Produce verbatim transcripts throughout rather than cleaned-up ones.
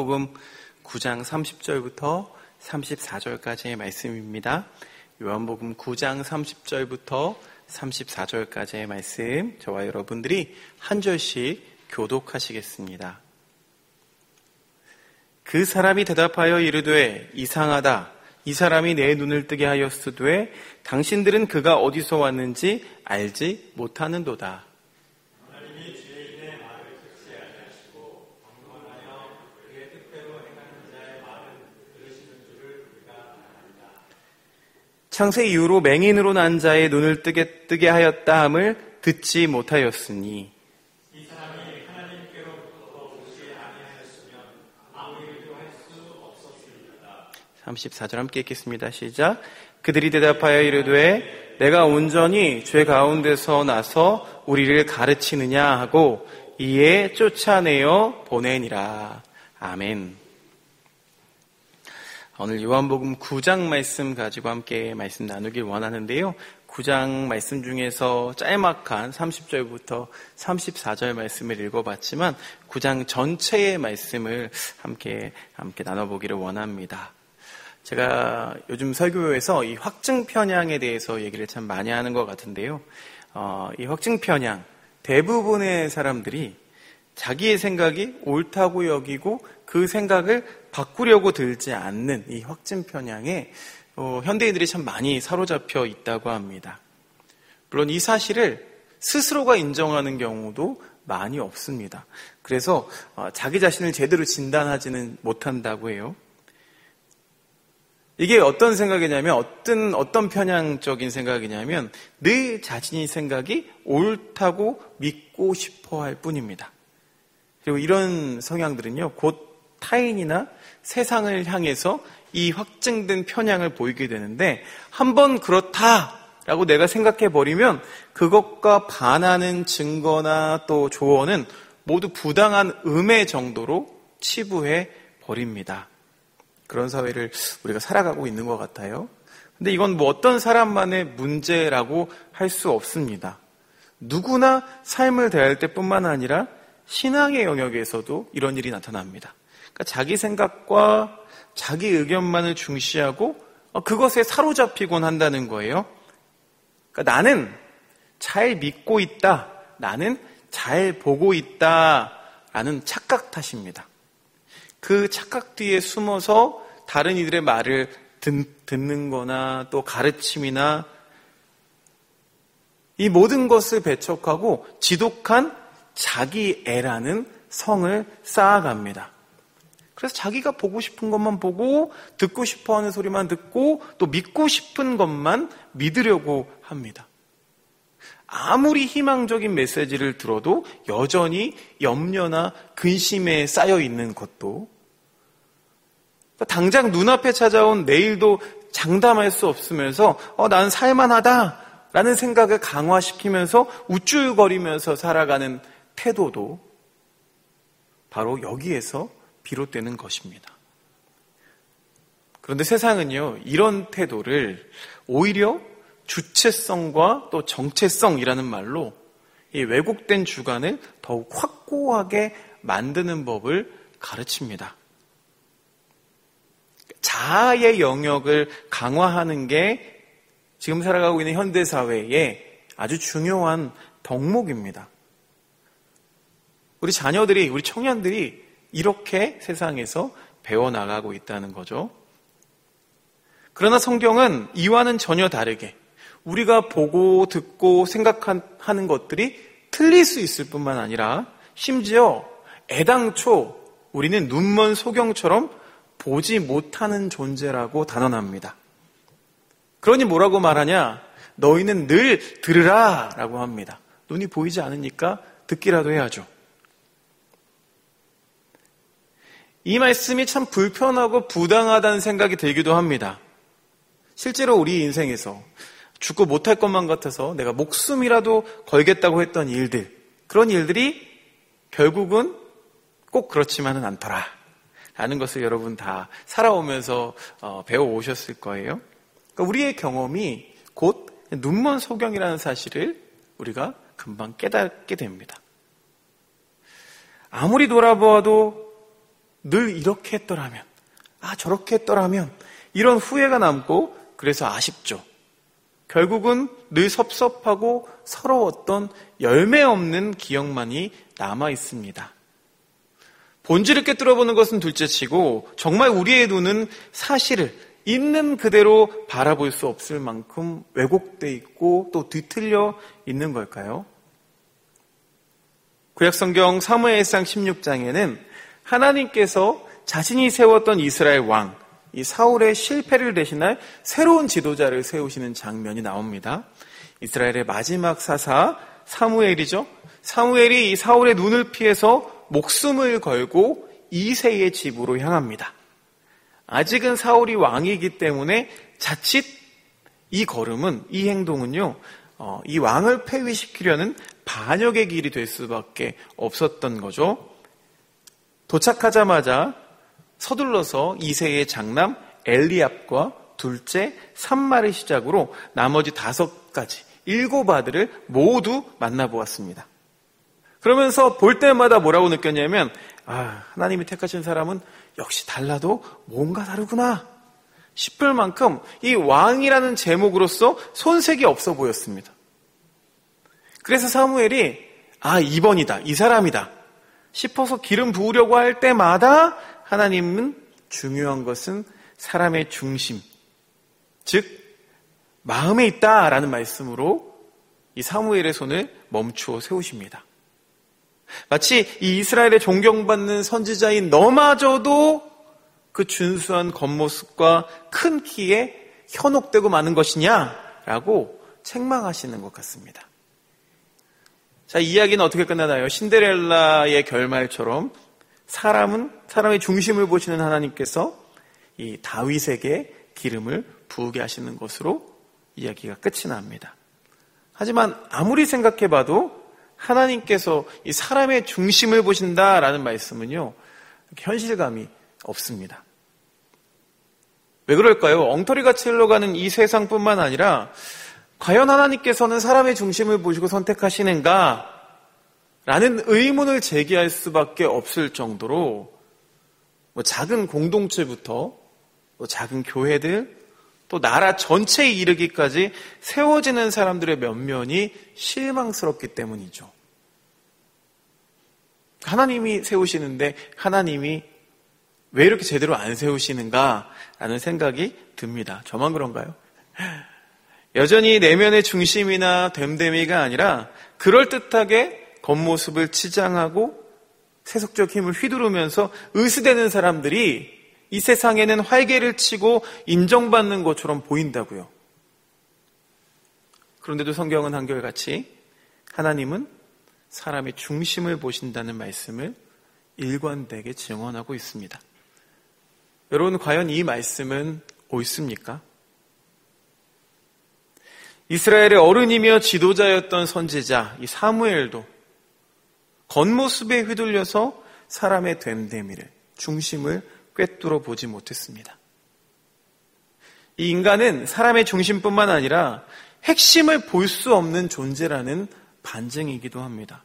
요한복음 구 장 삼십 절부터 삼십사 절까지의 말씀입니다. 요한복음 구 장 삼십 절부터 삼십사 절까지의 말씀, 저와 여러분들이 한 절씩 교독하시겠습니다. 그 사람이 대답하여 이르되 이상하다. 이 사람이 내 눈을 뜨게 하였으되 당신들은 그가 어디서 왔는지 알지 못하는도다. 하나님이 죄인의 말을 듣지 아니하시고 방문하여 그의 뜻대로 행하는 자의 말은 들으시는 줄을 우리가 알았다. 창세 이후로 맹인으로 난 자의 눈을 뜨게, 뜨게 하였다 함을 듣지 못하였으니 이 사람이 하나님께로부터 오지 아니하였으면 아무 일도 할 수 없었습니다. 삼십사 절 함께 읽겠습니다. 시작. 그들이 대답하여 이르되 내가 온전히 죄 가운데서 나서 우리를 가르치느냐 하고 이에 쫓아내어 보내니라. 아멘. 오늘 요한복음 구 장 말씀 가지고 함께 말씀 나누길 원하는데요. 구 장 말씀 중에서 짤막한 삼십 절부터 삼십사 절 말씀을 읽어봤지만 구 장 전체의 말씀을 함께 함께 나눠보기를 원합니다. 제가 요즘 설교에서 이 확증 편향에 대해서 얘기를 참 많이 하는 것 같은데요. 어, 이 확증 편향, 대부분의 사람들이 자기의 생각이 옳다고 여기고 그 생각을 바꾸려고 들지 않는 이 확증 편향에 어, 현대인들이 참 많이 사로잡혀 있다고 합니다. 물론 이 사실을 스스로가 인정하는 경우도 많이 없습니다. 그래서 어, 자기 자신을 제대로 진단하지는 못한다고 해요. 이게 어떤 생각이냐면 어떤 어떤 편향적인 생각이냐면 내 자신의 생각이 옳다고 믿고 싶어 할 뿐입니다. 그리고 이런 성향들은요, 곧 타인이나 세상을 향해서 이 확증된 편향을 보이게 되는데 한번 그렇다라고 내가 생각해 버리면 그것과 반하는 증거나 또 조언은 모두 부당한 음해 정도로 치부해 버립니다. 그런 사회를 우리가 살아가고 있는 것 같아요. 근데 이건 뭐 어떤 사람만의 문제라고 할 수 없습니다. 누구나 삶을 대할 때뿐만 아니라 신앙의 영역에서도 이런 일이 나타납니다. 그러니까 자기 생각과 자기 의견만을 중시하고 그것에 사로잡히곤 한다는 거예요. 그러니까 나는 잘 믿고 있다, 나는 잘 보고 있다라는 착각 탓입니다. 그 착각 뒤에 숨어서 다른 이들의 말을 듣, 듣는 거나 또 가르침이나 이 모든 것을 배척하고 지독한 자기애라는 성을 쌓아갑니다. 그래서 자기가 보고 싶은 것만 보고 듣고 싶어하는 소리만 듣고 또 믿고 싶은 것만 믿으려고 합니다. 아무리 희망적인 메시지를 들어도 여전히 염려나 근심에 쌓여 있는 것도, 당장 눈앞에 찾아온 내일도 장담할 수 없으면서 어, 난 살만하다라는 생각을 강화시키면서 우쭐거리면서 살아가는 태도도 바로 여기에서 비롯되는 것입니다. 그런데 세상은요, 이런 태도를 오히려 주체성과 또 정체성이라는 말로 이 왜곡된 주관을 더욱 확고하게 만드는 법을 가르칩니다. 자아의 영역을 강화하는 게 지금 살아가고 있는 현대사회의 아주 중요한 덕목입니다. 우리 자녀들이, 우리 청년들이 이렇게 세상에서 배워나가고 있다는 거죠. 그러나 성경은 이와는 전혀 다르게 우리가 보고 듣고 생각하는 것들이 틀릴 수 있을 뿐만 아니라 심지어 애당초 우리는 눈먼 소경처럼 보지 못하는 존재라고 단언합니다. 그러니 뭐라고 말하냐? 너희는 늘 들으라 라고 합니다. 눈이 보이지 않으니까 듣기라도 해야죠. 이 말씀이 참 불편하고 부당하다는 생각이 들기도 합니다. 실제로 우리 인생에서 죽고 못할 것만 같아서 내가 목숨이라도 걸겠다고 했던 일들, 그런 일들이 결국은 꼭 그렇지만은 않더라 라는 것을 여러분 다 살아오면서 배워오셨을 거예요. 그러니까 우리의 경험이 곧 눈먼 소경이라는 사실을 우리가 금방 깨닫게 됩니다. 아무리 돌아보아도 늘 이렇게 했더라면, 아 저렇게 했더라면 이런 후회가 남고 그래서 아쉽죠. 결국은 늘 섭섭하고 서러웠던 열매 없는 기억만이 남아 있습니다. 본질을 꿰뚫어보는 것은 둘째치고 정말 우리의 눈은 사실을 있는 그대로 바라볼 수 없을 만큼 왜곡되어 있고 또 뒤틀려 있는 걸까요? 구약성경 사무엘상 십육 장에는 하나님께서 자신이 세웠던 이스라엘 왕, 이 사울의 실패를 대신할 새로운 지도자를 세우시는 장면이 나옵니다. 이스라엘의 마지막 사사 사무엘이죠. 사무엘이 이 사울의 눈을 피해서 목숨을 걸고 이새의 집으로 향합니다. 아직은 사울이 왕이기 때문에 자칫 이 걸음은, 이 행동은요, 어, 이 왕을 폐위시키려는 반역의 길이 될 수밖에 없었던 거죠. 도착하자마자 서둘러서 이새의 장남 엘리압과 둘째 삼마를 시작으로 나머지 다섯 가지, 일곱 아들을 모두 만나보았습니다. 그러면서 볼 때마다 뭐라고 느꼈냐면, 아, 하나님이 택하신 사람은 역시 달라도 뭔가 다르구나 싶을 만큼 이 왕이라는 제목으로서 손색이 없어 보였습니다. 그래서 사무엘이 아, 이번이다, 이 사람이다 싶어서 기름 부으려고 할 때마다 하나님은 중요한 것은 사람의 중심, 즉 마음에 있다라는 말씀으로 이 사무엘의 손을 멈추어 세우십니다. 마치 이 이스라엘의 존경받는 선지자인 너마저도 그 준수한 겉모습과 큰 키에 현혹되고 마는 것이냐라고 책망하시는 것 같습니다. 자, 이 이야기는 어떻게 끝나나요? 신데렐라의 결말처럼 사람은 사람의 중심을 보시는 하나님께서 이 다윗에게 기름을 부으게 하시는 것으로 이야기가 끝이 납니다. 하지만 아무리 생각해봐도 하나님께서 이 사람의 중심을 보신다라는 말씀은요, 현실감이 없습니다. 왜 그럴까요? 엉터리같이 흘러가는 이 세상뿐만 아니라 과연 하나님께서는 사람의 중심을 보시고 선택하시는가? 라는 의문을 제기할 수밖에 없을 정도로 뭐 작은 공동체부터 또 작은 교회들 또 나라 전체에 이르기까지 세워지는 사람들의 면면이 실망스럽기 때문이죠. 하나님이 세우시는데 하나님이 왜 이렇게 제대로 안 세우시는가라는 생각이 듭니다. 저만 그런가요? 여전히 내면의 중심이나 됨됨이가 아니라 그럴듯하게 겉모습을 치장하고 세속적 힘을 휘두르면서 의스대는 사람들이 이 세상에는 활개를 치고 인정받는 것처럼 보인다고요. 그런데도 성경은 한결같이 하나님은 사람의 중심을 보신다는 말씀을 일관되게 증언하고 있습니다. 여러분, 과연 이 말씀은 옳습니까? 이스라엘의 어른이며 지도자였던 선지자 이 사무엘도 겉모습에 휘둘려서 사람의 됨됨이를, 중심을 꿰뚫어 보지 못했습니다. 이 인간은 사람의 중심뿐만 아니라 핵심을 볼 수 없는 존재라는 반증이기도 합니다.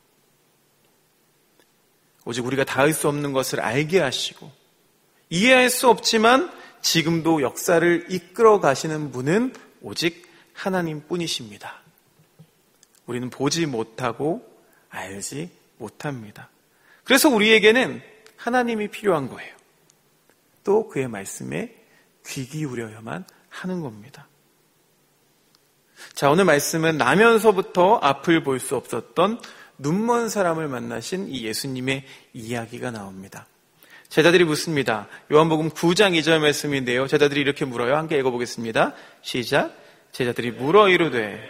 오직 우리가 닿을 수 없는 것을 알게 하시고 이해할 수 없지만 지금도 역사를 이끌어 가시는 분은 오직 하나님뿐이십니다. 우리는 보지 못하고 알지 못합니다. 그래서 우리에게는 하나님이 필요한 거예요. 또 그의 말씀에 귀 기울여야만 하는 겁니다. 자, 오늘 말씀은 나면서부터 앞을 볼 수 없었던 눈먼 사람을 만나신 이 예수님의 이야기가 나옵니다. 제자들이 묻습니다. 요한복음 구 장 이 절 말씀인데요. 제자들이 이렇게 물어요. 함께 읽어보겠습니다. 시작. 제자들이 물어 이르되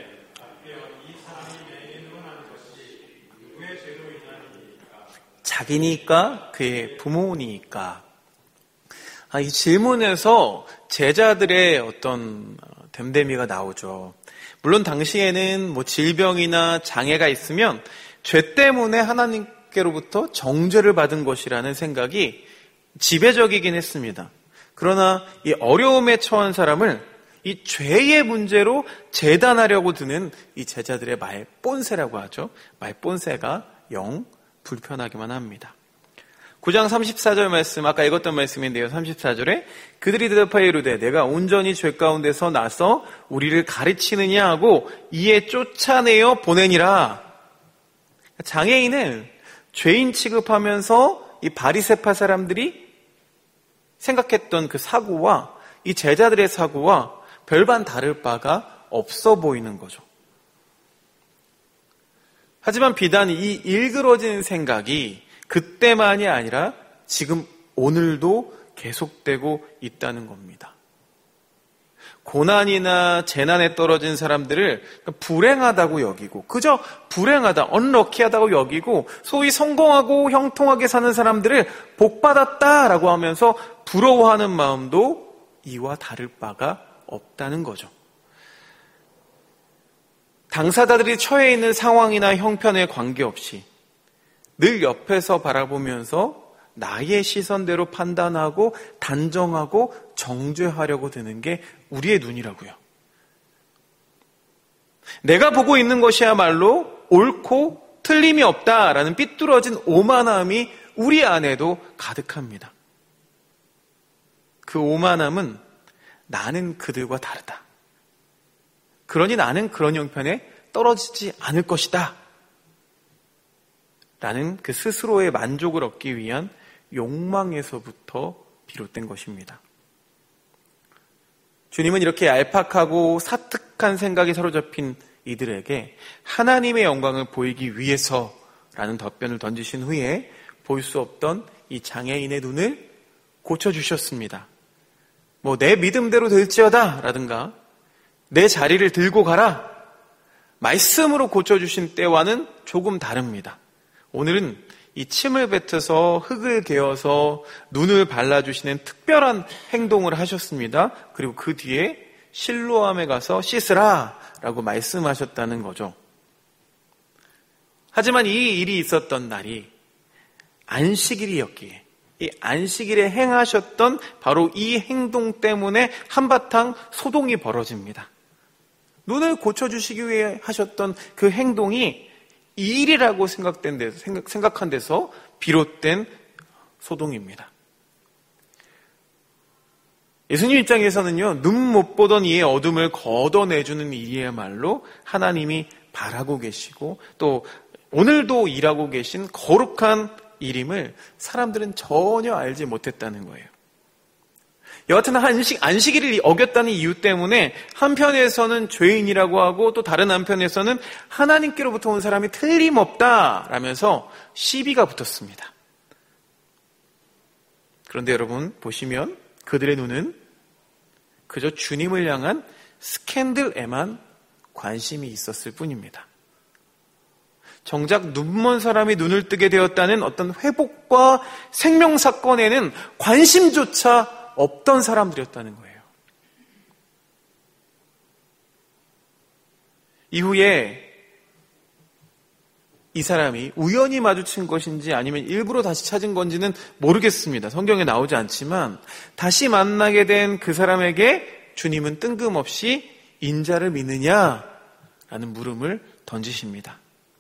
자기니까 그의 부모니까. 아, 이 질문에서 제자들의 어떤 됨됨이가 나오죠. 물론 당시에는 뭐 질병이나 장애가 있으면 죄 때문에 하나님께로부터 정죄를 받은 것이라는 생각이 지배적이긴 했습니다. 그러나 이 어려움에 처한 사람을 이 죄의 문제로 재단하려고 드는 이 제자들의 말본세라고 하죠. 말본세가 영 불편하기만 합니다. 구 장 삼십사 절 말씀, 아까 읽었던 말씀인데요. 삼십사 절에 그들이 대답하여 이르되 내가 온전히 죄 가운데서 나서 우리를 가르치느냐 하고 이에 쫓아내어 보내니라. 장애인을 죄인 취급하면서 이 바리새파 사람들이 생각했던 그 사고와 이 제자들의 사고와 별반 다를 바가 없어 보이는 거죠. 하지만 비단 이 일그러진 생각이 그때만이 아니라 지금 오늘도 계속되고 있다는 겁니다. 고난이나 재난에 떨어진 사람들을 불행하다고 여기고, 그저 불행하다, 언럭키하다고 여기고, 소위 성공하고 형통하게 사는 사람들을 복받았다라고 하면서 부러워하는 마음도 이와 다를 바가 없다는 거죠. 당사자들이 처해 있는 상황이나 형편에 관계없이 늘 옆에서 바라보면서 나의 시선대로 판단하고 단정하고 정죄하려고 드는 게 우리의 눈이라고요. 내가 보고 있는 것이야말로 옳고 틀림이 없다라는 삐뚤어진 오만함이 우리 안에도 가득합니다. 그 오만함은 나는 그들과 다르다. 그러니 나는 그런 형편에 떨어지지 않을 것이다. 라는 그 스스로의 만족을 얻기 위한 욕망에서부터 비롯된 것입니다. 주님은 이렇게 얄팍하고 사특한 생각이 사로잡힌 이들에게 하나님의 영광을 보이기 위해서라는 답변을 던지신 후에 볼 수 없던 이 장애인의 눈을 고쳐주셨습니다. 뭐 내 믿음대로 될지어다 라든가 내 자리를 들고 가라, 말씀으로 고쳐주신 때와는 조금 다릅니다. 오늘은 이 침을 뱉어서 흙을 개어서 눈을 발라주시는 특별한 행동을 하셨습니다. 그리고 그 뒤에 실로암에 가서 씻으라 라고 말씀하셨다는 거죠. 하지만 이 일이 있었던 날이 안식일이었기에 이 안식일에 행하셨던 바로 이 행동 때문에 한바탕 소동이 벌어집니다. 눈을 고쳐주시기 위해 하셨던 그 행동이 이 일이라고 생각된 데서, 생각, 생각한 데서 비롯된 소동입니다. 예수님 입장에서는요, 눈 못 보던 이의 어둠을 걷어내주는 일이야말로 하나님이 바라고 계시고 또 오늘도 일하고 계신 거룩한 일임을 사람들은 전혀 알지 못했다는 거예요. 여하튼 안식, 안식일을 어겼다는 이유 때문에 한편에서는 죄인이라고 하고 또 다른 한편에서는 하나님께로부터 온 사람이 틀림없다라면서 시비가 붙었습니다. 그런데 여러분 보시면 그들의 눈은 그저 주님을 향한 스캔들에만 관심이 있었을 뿐입니다. 정작 눈먼 사람이 눈을 뜨게 되었다는 어떤 회복과 생명 사건에는 관심조차 없던 사람들이었다는 거예요. 이후에 이 사람이 우연히 마주친 것인지 아니면 일부러 다시 찾은 건지는 모르겠습니다. 성경에 나오지 않지만 다시 만나게 된 그 사람에게 주님은 뜬금없이 인자를 믿느냐라는 물음을 던지십니다.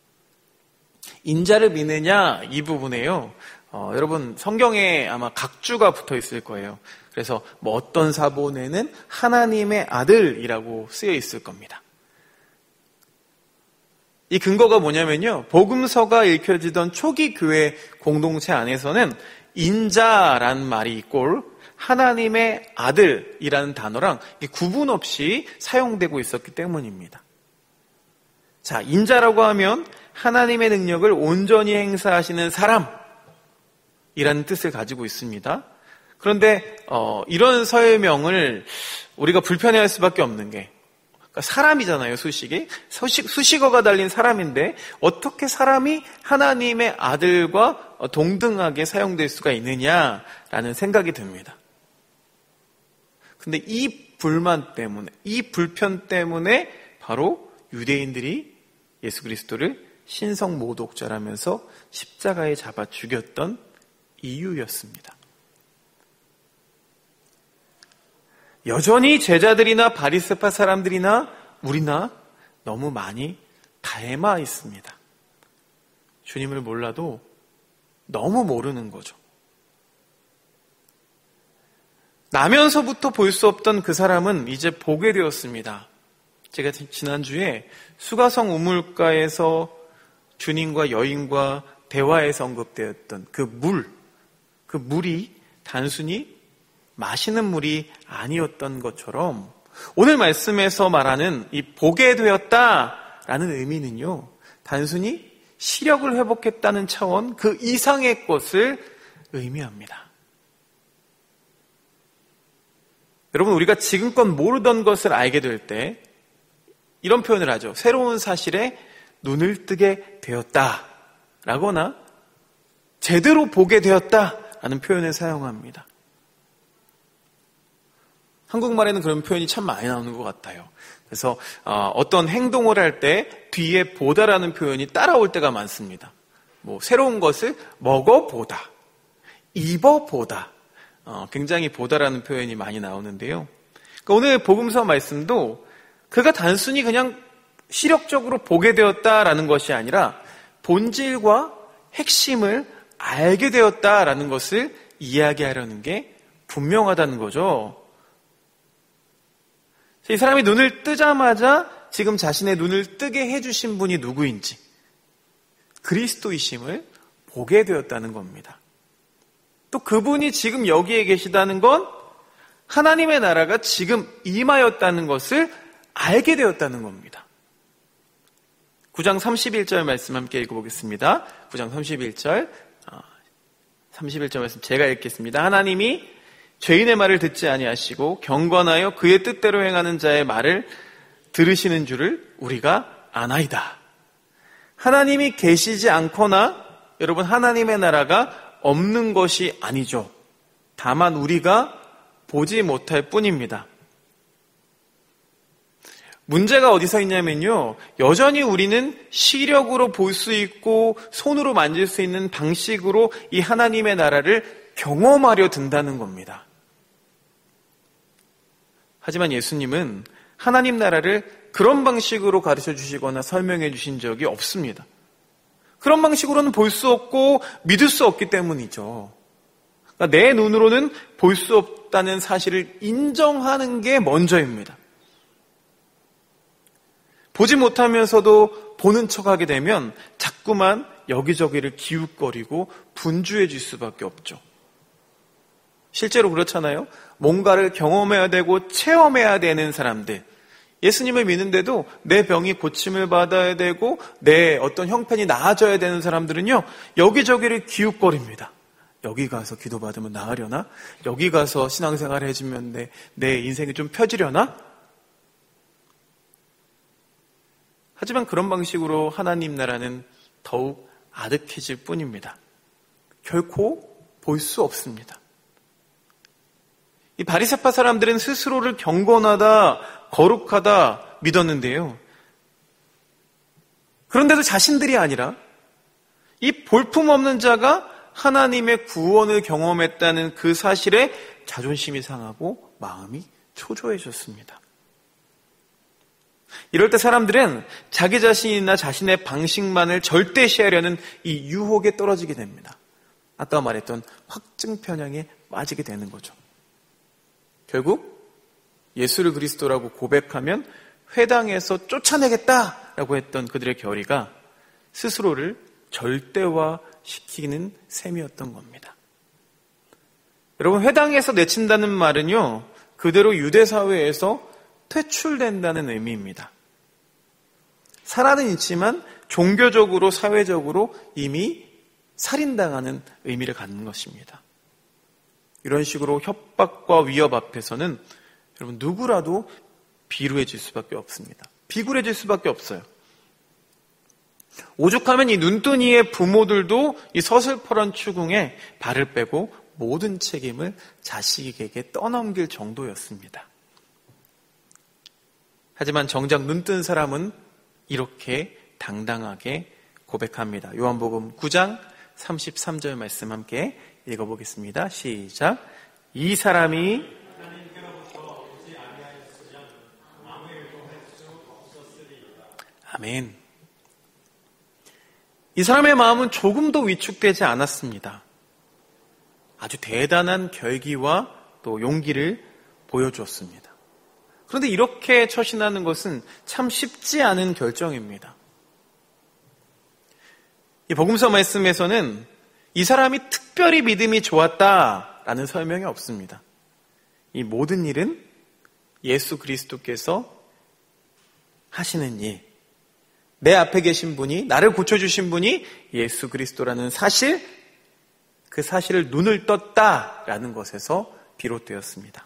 인자를 믿느냐 이 부분에요. 어, 여러분 성경에 아마 각주가 붙어 있을 거예요. 그래서 뭐 어떤 사본에는 하나님의 아들이라고 쓰여 있을 겁니다. 이 근거가 뭐냐면요, 복음서가 읽혀지던 초기 교회 공동체 안에서는 인자라는 말이 있고 하나님의 아들이라는 단어랑 구분 없이 사용되고 있었기 때문입니다. 자, 인자라고 하면 하나님의 능력을 온전히 행사하시는 사람이라는 뜻을 가지고 있습니다. 그런데 어, 이런 설명을 우리가 불편해할 수밖에 없는 게, 그러니까 사람이잖아요. 수식이 수식, 수식어가 달린 사람인데 어떻게 사람이 하나님의 아들과 동등하게 사용될 수가 있느냐라는 생각이 듭니다. 근데 이 불만 때문에, 이 불편 때문에 바로 유대인들이 예수 그리스도를 신성 모독자라면서 십자가에 잡아 죽였던 이유였습니다. 여전히 제자들이나 바리새파 사람들이나 우리나 너무 많이 닮아 있습니다. 주님을 몰라도 너무 모르는 거죠. 나면서부터 볼 수 없던 그 사람은 이제 보게 되었습니다. 제가 지난주에 수가성 우물가에서 주님과 여인과 대화에서 언급되었던 그 물, 그 물이 단순히 마시는 물이 아니었던 것처럼 오늘 말씀에서 말하는 이 보게 되었다라는 의미는요, 단순히 시력을 회복했다는 차원 그 이상의 것을 의미합니다. 여러분, 우리가 지금껏 모르던 것을 알게 될 때 이런 표현을 하죠. 새로운 사실에 눈을 뜨게 되었다라거나 제대로 보게 되었다라는 표현을 사용합니다. 한국말에는 그런 표현이 참 많이 나오는 것 같아요. 그래서 어떤 행동을 할 때 뒤에 보다라는 표현이 따라올 때가 많습니다. 뭐 새로운 것을 먹어보다, 입어보다, 어, 굉장히 보다라는 표현이 많이 나오는데요. 그러니까 오늘 복음서 말씀도 그가 단순히 그냥 시력적으로 보게 되었다라는 것이 아니라 본질과 핵심을 알게 되었다라는 것을 이야기하려는 게 분명하다는 거죠. 이 사람이 눈을 뜨자마자 지금 자신의 눈을 뜨게 해주신 분이 누구인지, 그리스도이심을 보게 되었다는 겁니다. 또 그분이 지금 여기에 계시다는 건 하나님의 나라가 지금 임하였다는 것을 알게 되었다는 겁니다. 구 장 삼십일 절 말씀 함께 읽어보겠습니다. 구 장 삼십일 절, 삼십일 절 말씀 제가 읽겠습니다. 하나님이 죄인의 말을 듣지 아니하시고 경건하여 그의 뜻대로 행하는 자의 말을 들으시는 줄을 우리가 아나이다. 하나님이 계시지 않거나 여러분 하나님의 나라가 없는 것이 아니죠. 다만 우리가 보지 못할 뿐입니다. 문제가 어디서 있냐면요, 여전히 우리는 시력으로 볼 수 있고 손으로 만질 수 있는 방식으로 이 하나님의 나라를 경험하려 든다는 겁니다. 하지만 예수님은 하나님 나라를 그런 방식으로 가르쳐 주시거나 설명해 주신 적이 없습니다. 그런 방식으로는 볼 수 없고 믿을 수 없기 때문이죠. 그러니까 내 눈으로는 볼 수 없다는 사실을 인정하는 게 먼저입니다. 보지 못하면서도 보는 척하게 되면 자꾸만 여기저기를 기웃거리고 분주해질 수밖에 없죠. 실제로 그렇잖아요. 뭔가를 경험해야 되고 체험해야 되는 사람들, 예수님을 믿는데도 내 병이 고침을 받아야 되고 내 어떤 형편이 나아져야 되는 사람들은요, 여기저기를 기웃거립니다. 여기 가서 기도받으면 나으려나? 여기 가서 신앙생활 해주면 내, 내 인생이 좀 펴지려나? 하지만 그런 방식으로 하나님 나라는 더욱 아득해질 뿐입니다. 결코 볼 수 없습니다. 이 바리새파 사람들은 스스로를 경건하다, 거룩하다 믿었는데요. 그런데도 자신들이 아니라 이 볼품없는 자가 하나님의 구원을 경험했다는 그 사실에 자존심이 상하고 마음이 초조해졌습니다. 이럴 때 사람들은 자기 자신이나 자신의 방식만을 절대시하려는 이 유혹에 떨어지게 됩니다. 아까 말했던 확증 편향에 빠지게 되는 거죠. 결국 예수를 그리스도라고 고백하면 회당에서 쫓아내겠다라고 했던 그들의 결의가 스스로를 절대화시키는 셈이었던 겁니다. 여러분, 회당에서 내친다는 말은요, 그대로 유대사회에서 퇴출된다는 의미입니다. 살아는 있지만 종교적으로, 사회적으로 이미 살인당하는 의미를 갖는 것입니다. 이런 식으로 협박과 위협 앞에서는 여러분 누구라도 비루해질 수밖에 없습니다. 비굴해질 수밖에 없어요. 오죽하면 이 눈뜨니의 부모들도 이 서슬퍼런 추궁에 발을 빼고 모든 책임을 자식에게 떠넘길 정도였습니다. 하지만 정작 눈뜬 사람은 이렇게 당당하게 고백합니다. 요한복음 구 장 삼십삼 절 말씀 함께 읽어보겠습니다. 시작. 이 사람이 아멘. 이 사람의 마음은 조금도 위축되지 않았습니다. 아주 대단한 결기와 또 용기를 보여주었습니다. 그런데 이렇게 처신하는 것은 참 쉽지 않은 결정입니다. 이 복음서 말씀에서는 이 사람이 특별히 믿음이 좋았다라는 설명이 없습니다. 이 모든 일은 예수 그리스도께서 하시는 일, 내 앞에 계신 분이, 나를 고쳐주신 분이 예수 그리스도라는 사실, 그 사실을 눈을 떴다라는 것에서 비롯되었습니다.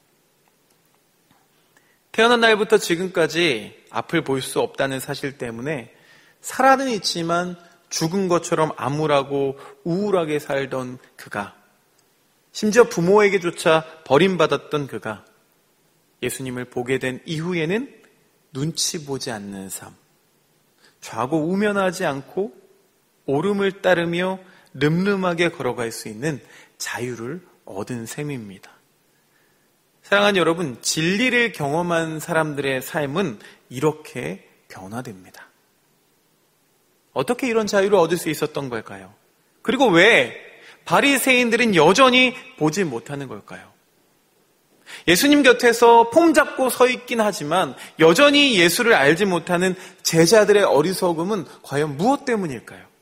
태어난 날부터 지금까지 앞을 볼 수 없다는 사실 때문에 살아는 있지만 죽은 것처럼 암울하고 우울하게 살던 그가, 심지어 부모에게조차 버림받았던 그가 예수님을 보게 된 이후에는 눈치 보지 않는 삶, 좌고 우면하지 않고 오름을 따르며 늠름하게 걸어갈 수 있는 자유를 얻은 셈입니다. 사랑하는 여러분, 진리를 경험한 사람들의 삶은 이렇게 변화됩니다. 어떻게 이런 자유를 얻을 수 있었던 걸까요? 그리고 왜 바리새인들은 여전히 보지 못하는 걸까요? 예수님 곁에서 폼 잡고 서 있긴 하지만 여전히 예수를 알지 못하는 제자들의 어리석음은 과연 무엇 때문일까요?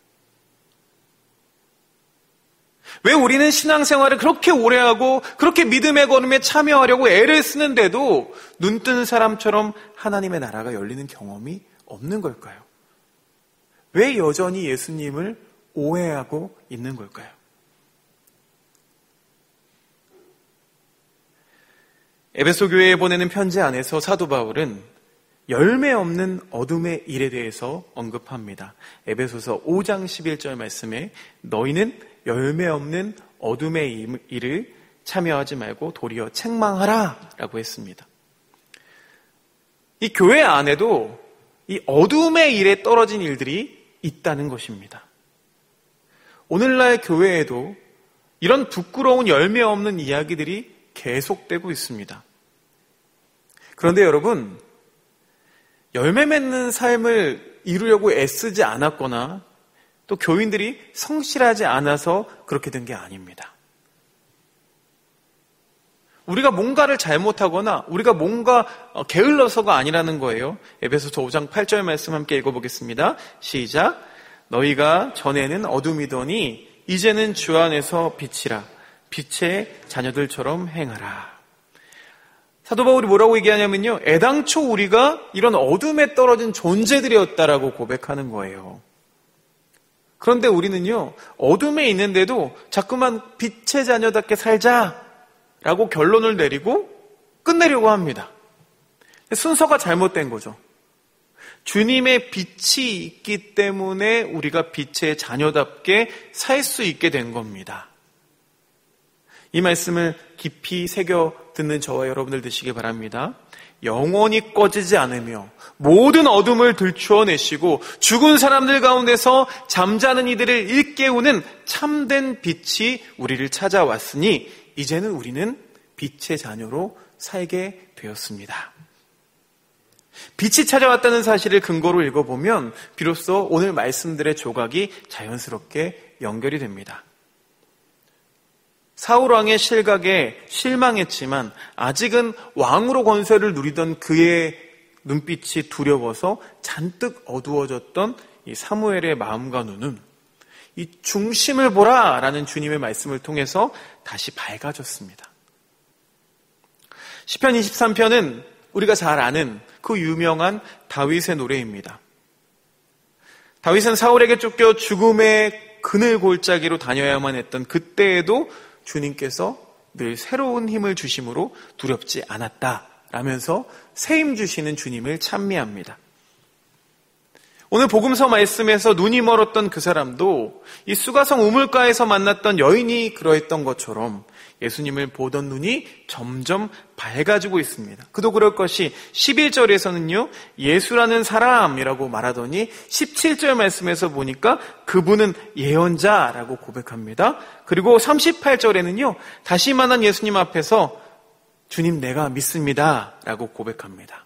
왜 우리는 신앙생활을 그렇게 오래 하고 그렇게 믿음의 걸음에 참여하려고 애를 쓰는데도 눈뜬 사람처럼 하나님의 나라가 열리는 경험이 없는 걸까요? 왜 여전히 예수님을 오해하고 있는 걸까요? 에베소 교회에 보내는 편지 안에서 사도 바울은 열매 없는 어둠의 일에 대해서 언급합니다. 에베소서 오 장 십일 절 말씀에 너희는 열매 없는 어둠의 일을 참여하지 말고 도리어 책망하라 라고 했습니다. 이 교회 안에도 이 어둠의 일에 떨어진 일들이 있다는 것입니다. 오늘날 교회에도 이런 부끄러운 열매 없는 이야기들이 계속되고 있습니다. 그런데 여러분, 열매 맺는 삶을 이루려고 애쓰지 않았거나 또 교인들이 성실하지 않아서 그렇게 된 게 아닙니다. 우리가 뭔가를 잘못하거나 우리가 뭔가 게을러서가 아니라는 거예요. 에베소서 오 장 팔 절 말씀 함께 읽어보겠습니다. 시작. 너희가 전에는 어둠이더니 이제는 주 안에서 빛이라. 빛의 자녀들처럼 행하라. 사도 바울이 뭐라고 얘기하냐면요, 애당초 우리가 이런 어둠에 떨어진 존재들이었다라고 고백하는 거예요. 그런데 우리는요, 어둠에 있는데도 자꾸만 빛의 자녀답게 살자라고 결론을 내리고 끝내려고 합니다. 순서가 잘못된 거죠. 주님의 빛이 있기 때문에 우리가 빛의 자녀답게 살 수 있게 된 겁니다. 이 말씀을 깊이 새겨 듣는 저와 여러분들 되시기 바랍니다. 영원히 꺼지지 않으며 모든 어둠을 들추어내시고 죽은 사람들 가운데서 잠자는 이들을 일깨우는 참된 빛이 우리를 찾아왔으니 이제는 우리는 빛의 자녀로 살게 되었습니다. 빛이 찾아왔다는 사실을 근거로 읽어보면 비로소 오늘 말씀들의 조각이 자연스럽게 연결이 됩니다. 사울 왕의 실각에 실망했지만 아직은 왕으로 권세를 누리던 그의 눈빛이 두려워서 잔뜩 어두워졌던 이 사무엘의 마음과 눈은 이 중심을 보라라는 주님의 말씀을 통해서 다시 밝아졌습니다. 시편 이십삼 편은 우리가 잘 아는 그 유명한 다윗의 노래입니다. 다윗은 사울에게 쫓겨 죽음의 그늘 골짜기로 다녀야만 했던 그때에도 주님께서 늘 새로운 힘을 주심으로 두렵지 않았다라면서 새 힘 주시는 주님을 찬미합니다. 오늘 복음서 말씀에서 눈이 멀었던 그 사람도 이 수가성 우물가에서 만났던 여인이 그러했던 것처럼 예수님을 보던 눈이 점점 밝아지고 있습니다. 그도 그럴 것이 십일 절에서는요, 예수라는 사람이라고 말하더니 십칠 절 말씀에서 보니까 그분은 예언자라고 고백합니다. 그리고 삼십팔 절에는요, 다시 만난 예수님 앞에서 주님 내가 믿습니다 라고 고백합니다.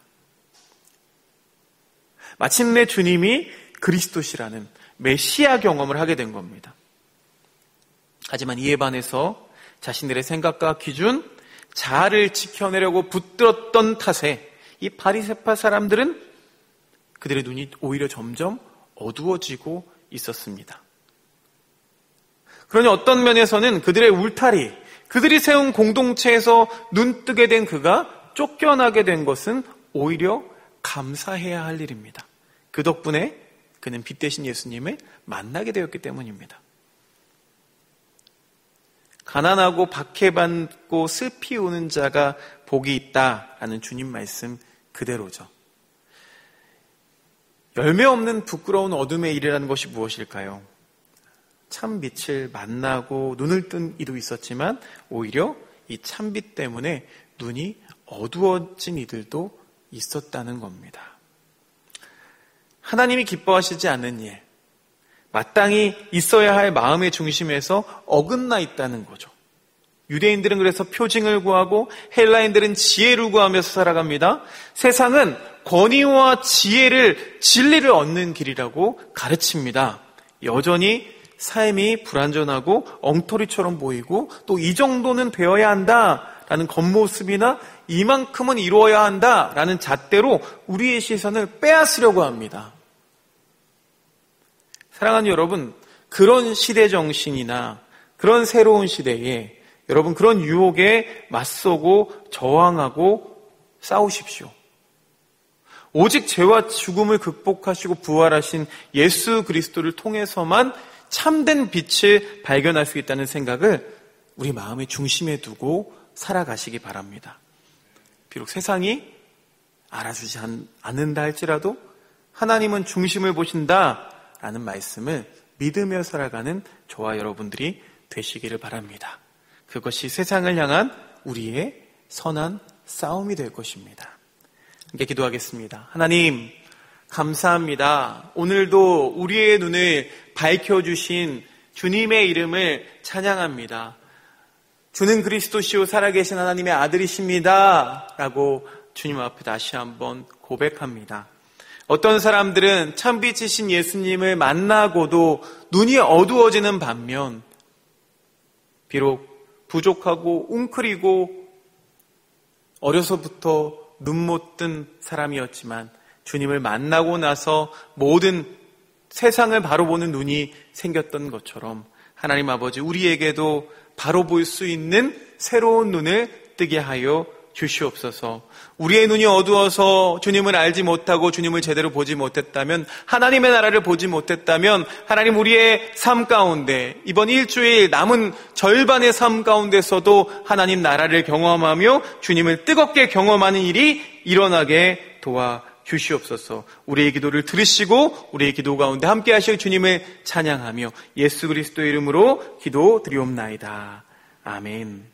마침내 주님이 그리스도시라는 메시아 경험을 하게 된 겁니다. 하지만 이에 반해서 자신들의 생각과 기준, 자아를 지켜내려고 붙들었던 탓에 이 바리새파 사람들은 그들의 눈이 오히려 점점 어두워지고 있었습니다. 그러니 어떤 면에서는 그들의 울타리, 그들이 세운 공동체에서 눈뜨게 된 그가 쫓겨나게 된 것은 오히려 감사해야 할 일입니다. 그 덕분에 그는 빛 대신 예수님을 만나게 되었기 때문입니다. 가난하고 박해받고 슬피 우는 자가 복이 있다라는 주님 말씀 그대로죠. 열매 없는 부끄러운 어둠의 일이라는 것이 무엇일까요? 참빛을 만나고 눈을 뜬 이도 있었지만 오히려 이 참빛 때문에 눈이 어두워진 이들도 있었다는 겁니다. 하나님이 기뻐하시지 않는 일, 마땅히 있어야 할 마음의 중심에서 어긋나 있다는 거죠. 유대인들은 그래서 표징을 구하고 헬라인들은 지혜를 구하면서 살아갑니다. 세상은 권위와 지혜를, 진리를 얻는 길이라고 가르칩니다. 여전히 삶이 불완전하고 엉터리처럼 보이고 또 이 정도는 되어야 한다라는 겉모습이나 이만큼은 이루어야 한다라는 잣대로 우리의 시선을 빼앗으려고 합니다. 사랑하는 여러분, 그런 시대 정신이나 그런 새로운 시대에 여러분 그런 유혹에 맞서고 저항하고 싸우십시오. 오직 죄와 죽음을 극복하시고 부활하신 예수 그리스도를 통해서만 참된 빛을 발견할 수 있다는 생각을 우리 마음의 중심에 두고 살아가시기 바랍니다. 비록 세상이 알아주지 않는다 할지라도 하나님은 중심을 보신다라는 말씀을 믿으며 살아가는 저와 여러분들이 되시기를 바랍니다. 그것이 세상을 향한 우리의 선한 싸움이 될 것입니다. 함께 기도하겠습니다. 하나님, 감사합니다. 오늘도 우리의 눈을 밝혀주신 주님의 이름을 찬양합니다. 주는 그리스도시요 살아계신 하나님의 아들이십니다 라고 주님 앞에 다시 한번 고백합니다. 어떤 사람들은 참빛이신 예수님을 만나고도 눈이 어두워지는 반면 비록 부족하고 웅크리고 어려서부터 눈 못 뜬 사람이었지만 주님을 만나고 나서 모든 세상을 바로 보는 눈이 생겼던 것처럼 하나님 아버지, 우리에게도 바로 볼 수 있는 새로운 눈을 뜨게 하여 주시옵소서. 우리의 눈이 어두워서 주님을 알지 못하고 주님을 제대로 보지 못했다면, 하나님의 나라를 보지 못했다면, 하나님 우리의 삶 가운데 이번 일주일 남은 절반의 삶 가운데서도 하나님 나라를 경험하며 주님을 뜨겁게 경험하는 일이 일어나게 도와 주시옵소서. 우리의 기도를 들으시고 우리의 기도 가운데 함께 하실 주님을 찬양하며 예수 그리스도의 이름으로 기도 드리옵나이다. 아멘.